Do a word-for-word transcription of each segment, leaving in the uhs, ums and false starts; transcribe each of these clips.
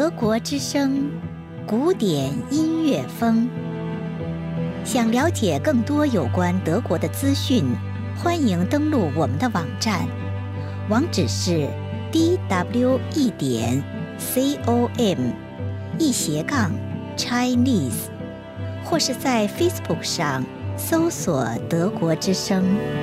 德国之声，古典音乐风。想了解更多有关德国的资讯，欢迎登录我们的网站，网址是 d w e 点 com 一斜杠 Chinese， 或是在 Facebook 上搜索德国之声。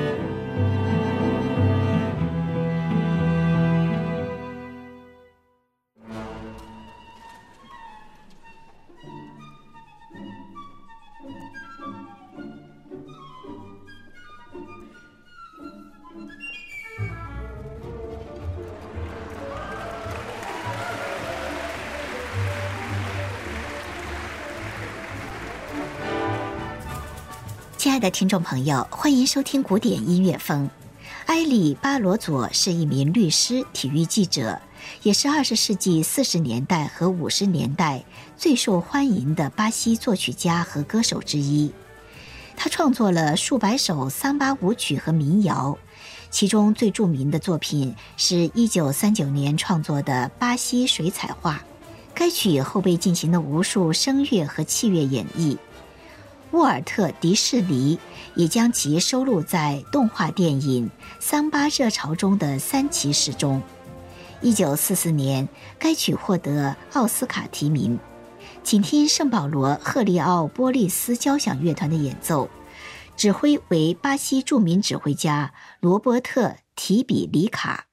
亲爱的听众朋友，欢迎收听古典音乐风。埃里巴罗佐是一名律师、体育记者，也是二十世纪四十年代和五十年代最受欢迎的巴西作曲家和歌手之一。他创作了数百首桑巴舞曲和民谣，其中最著名的作品是一九三九年创作的《巴西水彩画》，该曲后被进行了无数声乐和器乐演绎。沃尔特·迪士尼也将其收录在动画电影《桑巴热潮》中的三骑士中。一九四四年，该曲获得奥斯卡提名。请听圣保罗·赫利奥波利斯交响乐团的演奏，指挥为巴西著名指挥家罗伯特·提比里卡。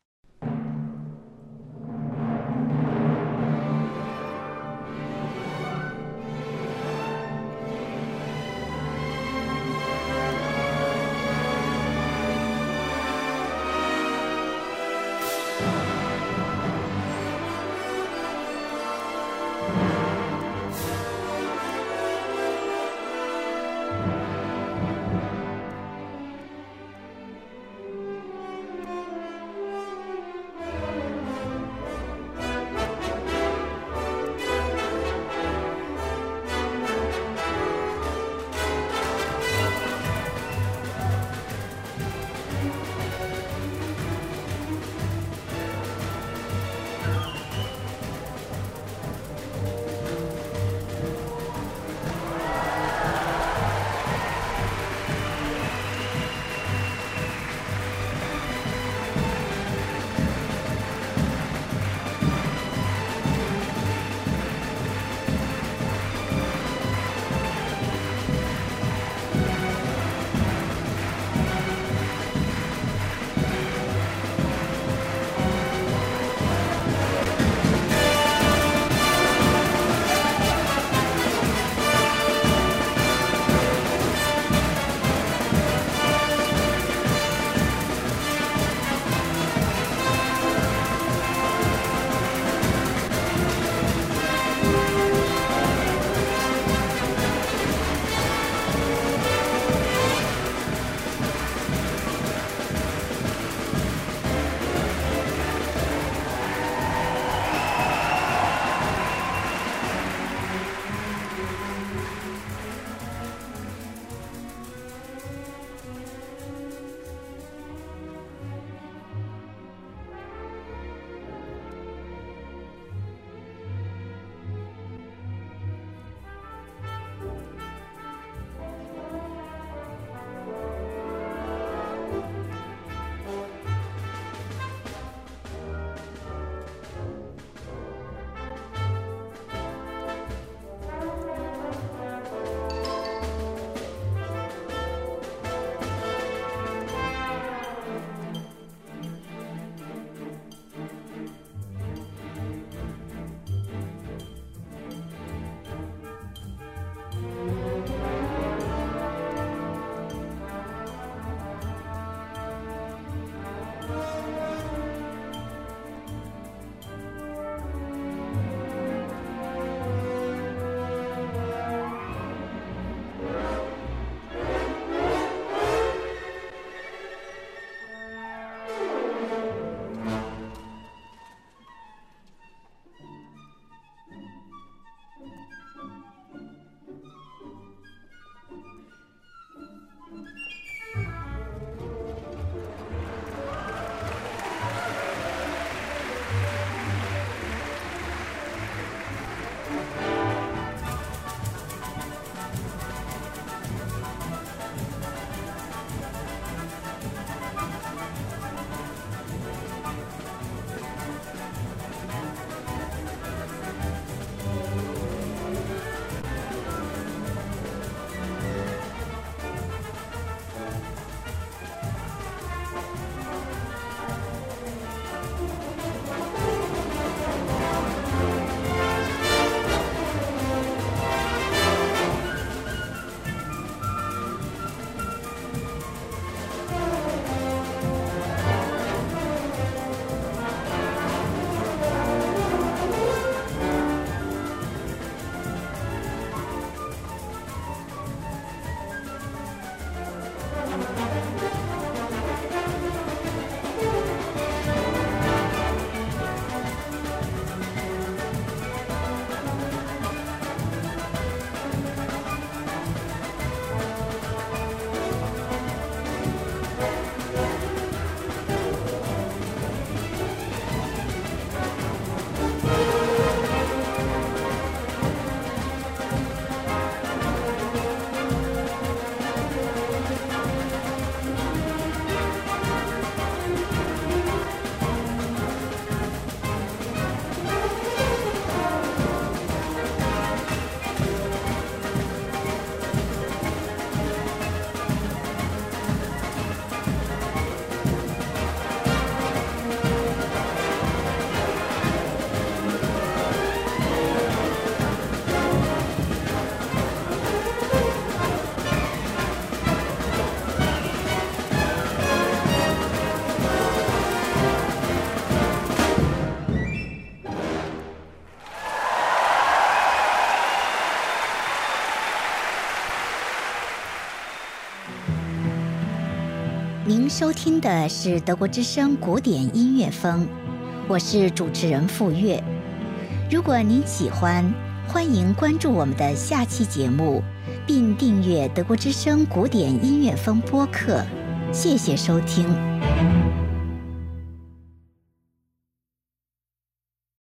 您收听的是德国之声古典音乐风，我是主持人傅月。如果您喜欢，欢迎关注我们的下期节目，并订阅德国之声古典音乐风播客。谢谢收听。